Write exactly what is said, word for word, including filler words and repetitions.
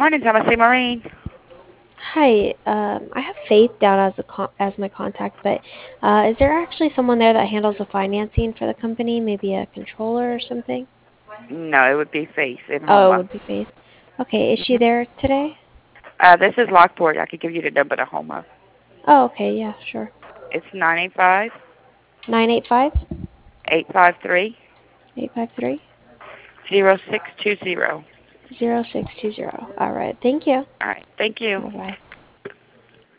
Morning, Thomas Marine. Hi, um, I have Faith down as a con as my contact, but uh, is there actually someone there that handles the financing for the company? Maybe a controller or something? No, it would be Face in Oh, it Homa. would be Faith. Okay, is she hmm there today? Uh, this is Lockport. I could give you the number to Homa. Oh, okay, yeah, sure. It's nine eight five, Nine eight five eight five three, eight five three zero six two zero. zero six two zero. All right, thank you. All right. Thank you. Bye bye.